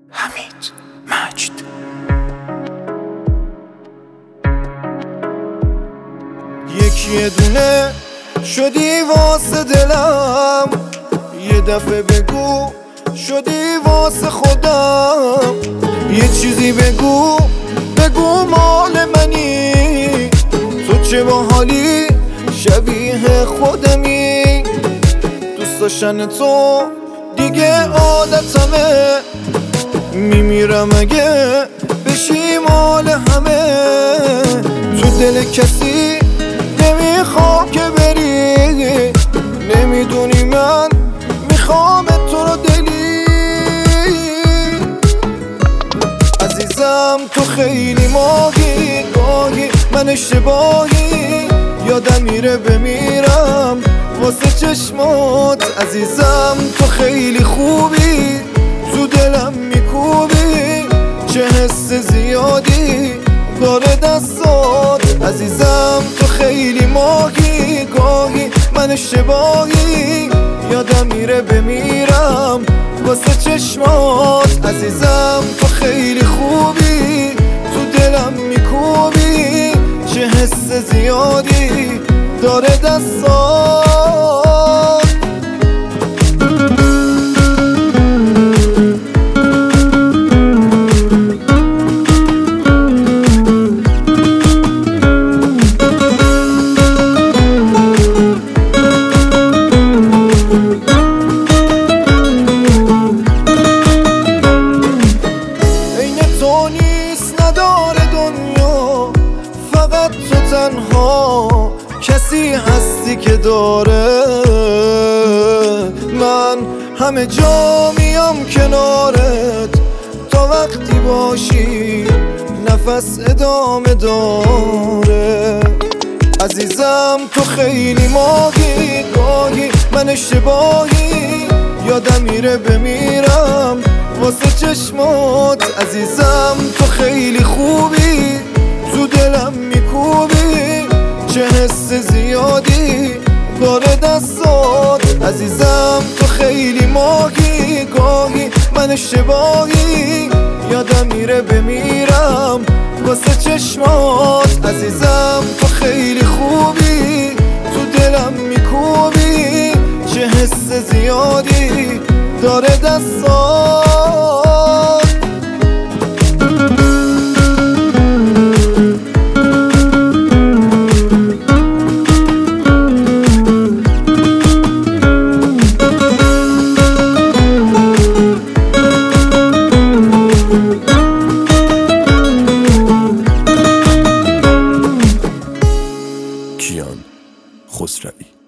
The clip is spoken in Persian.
حمید مجد. یکی دونه شدی واسه دلم، یه دفعه بگو شدی واسه خودم. یه چیزی بگو مال منی، تو چه باحالی شبیه خودمی. دوست داشتن تو دیگه عادتمه، میمیرم اگه بشی مال همه. تو دل کسی نمیخوام که بری، نمیدونی من میخوام تو رو دلی. عزیزم تو خیلی ماهی، گاهی من اشتباهی، یادم میره بمیرم واسه چشمات. عزیزم تو خیلی خوبی، تو دلم میکوبی، چه حس زیادی داره دستات. عزیزم تو خیلی ماهی، گاهی من اشتباهی، یادم میره بمیرم واسه چشمات. عزیزم تو خیلی خوبی، تو دلم میکوبی، چه حس زیادی داره دستات. تو نیست نداره دنیا، فقط تو تنها کسی هستی که داره. من همه جا میام کنارت، تا وقتی باشی نفس ادامه داره. عزیزم تو خیلی ماهی، گاهی من اشتباهی، یادم میره بمیرم واسه چشمات. عزیزم تو خیلی خوبی، تو دلم میکوبی، چه حس زیادی داره دستات. عزیزم تو خیلی ماهی، گاهی من اشتباهی، یادم میره بمیرم واسه چشمات. عزیزم تو خیلی خوبی، تو دلم میکوبی، چه حس زیادی داره دستات. کیان خسروی.